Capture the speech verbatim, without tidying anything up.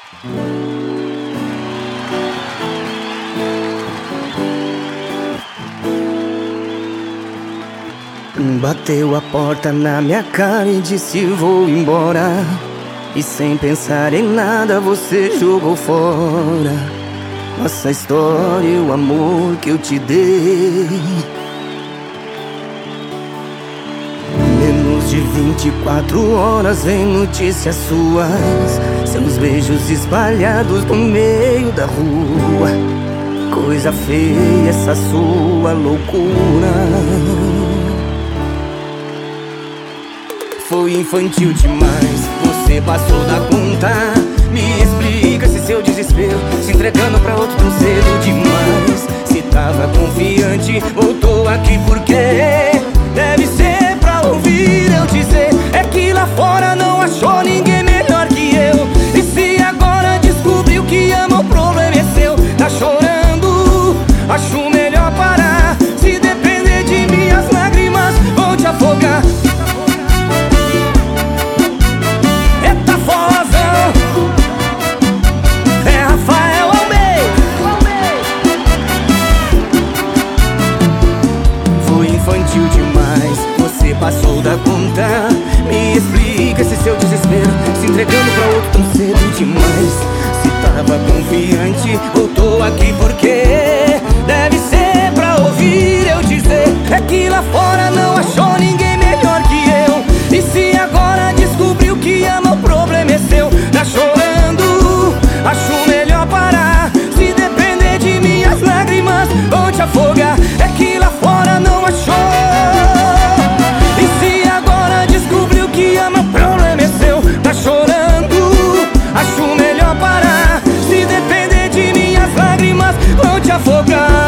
Bateu a porta na minha cara e disse vou embora. E sem pensar em nada você jogou fora nossa história e o amor que eu te dei. Menos de vinte e quatro horas vem notícias suas, seus beijos espalhados no meio da rua. Coisa feia essa sua loucura. Foi infantil demais, você passou da conta. Me explica esse seu desespero, se entregando pra outro tão cedo demais. Se tava confiante, voltou aqui por quê? Deve ser pra ouvir eu dizer, é que lá fora não achou ninguém melhor que eu. E se agora descobriu que ama, o problema é seu. Tá chorando, acho melhor parar. Se depender de mim as lágrimas vão te afogar. Infantil demais, você passou da conta. Me explica esse seu desespero, se entregando pra outro tão cedo demais. Se tava confiante, voltou aqui por quê? Deve ser pra ouvir eu dizer, é que lá fora não achou ninguém melhor que eu. E se agora descobriu que ama, o problema é seu. Tá chorando, acho melhor parar. Se depender de mim as lágrimas vão te afogar. É que lá fora não achou. E se agora descobriu que ama, o problema é seu. Tá chorando, acho melhor parar. Se depender de mim as lágrimas vão te afogar.